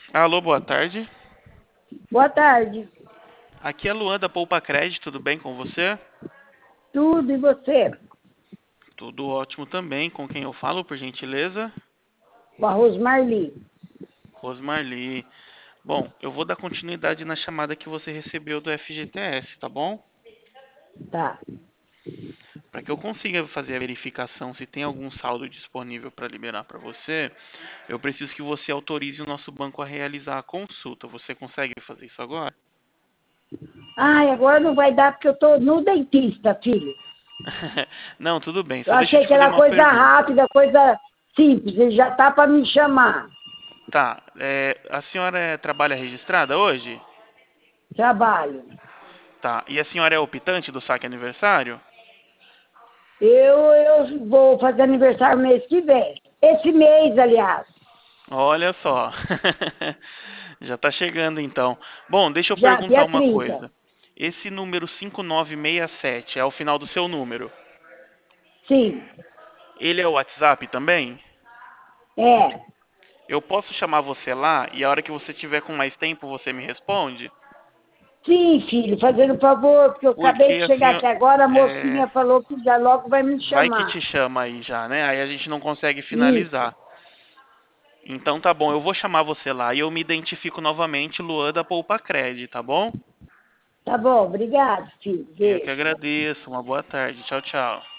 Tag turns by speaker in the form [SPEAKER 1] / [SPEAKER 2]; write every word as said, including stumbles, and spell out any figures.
[SPEAKER 1] Alô, boa tarde.
[SPEAKER 2] Boa tarde.
[SPEAKER 1] Aqui é a Luan da Poupa Crédito, tudo bem com você?
[SPEAKER 2] Tudo e você?
[SPEAKER 1] Tudo ótimo também. Com quem eu falo, por gentileza?
[SPEAKER 2] O arroz Marli.
[SPEAKER 1] Rosmarli. Bom, eu vou dar continuidade na chamada que você recebeu do F G T S, tá bom?
[SPEAKER 2] Tá.
[SPEAKER 1] Para que eu consiga fazer a verificação se tem algum saldo disponível para liberar para você, eu preciso que você autorize o nosso banco a realizar a consulta. Você consegue fazer isso agora?
[SPEAKER 2] Ai, agora não vai dar porque eu tô no dentista, filho.
[SPEAKER 1] Não, tudo bem.
[SPEAKER 2] Eu
[SPEAKER 1] Só deixa eu
[SPEAKER 2] achei
[SPEAKER 1] te
[SPEAKER 2] que
[SPEAKER 1] fazer
[SPEAKER 2] era
[SPEAKER 1] uma
[SPEAKER 2] coisa
[SPEAKER 1] pergunta.
[SPEAKER 2] rápida, coisa simples. Ele já tá para me chamar.
[SPEAKER 1] Tá, é, a senhora é- trabalha registrada hoje?
[SPEAKER 2] Trabalho.
[SPEAKER 1] Tá. E a senhora é optante do saque aniversário?
[SPEAKER 2] Eu, eu vou fazer aniversário mês que vem. Esse mês, aliás.
[SPEAKER 1] Olha só. Já tá chegando então. Bom, deixa eu
[SPEAKER 2] Já,
[SPEAKER 1] perguntar
[SPEAKER 2] dia
[SPEAKER 1] uma
[SPEAKER 2] trinta.
[SPEAKER 1] coisa. Esse número cinco nove seis sete é o final do seu número.
[SPEAKER 2] Sim.
[SPEAKER 1] Ele é o WhatsApp também?
[SPEAKER 2] É.
[SPEAKER 1] Eu posso chamar você lá e a hora que você tiver com mais tempo você me responde?
[SPEAKER 2] Sim, filho, fazendo favor, porque eu acabei
[SPEAKER 1] Porque
[SPEAKER 2] de
[SPEAKER 1] assim,
[SPEAKER 2] chegar aqui agora, a
[SPEAKER 1] é,
[SPEAKER 2] mocinha falou que já logo vai me
[SPEAKER 1] vai que
[SPEAKER 2] chamar.
[SPEAKER 1] te chama aí já, né? Aí a gente não consegue
[SPEAKER 2] Isso.
[SPEAKER 1] finalizar. Então tá bom, eu vou chamar você lá e eu me identifico novamente, Luan da Poupa Cred, tá bom?
[SPEAKER 2] Tá bom, obrigado, filho.
[SPEAKER 1] Eu que
[SPEAKER 2] Beijo.
[SPEAKER 1] agradeço. Uma boa tarde. Tchau, tchau.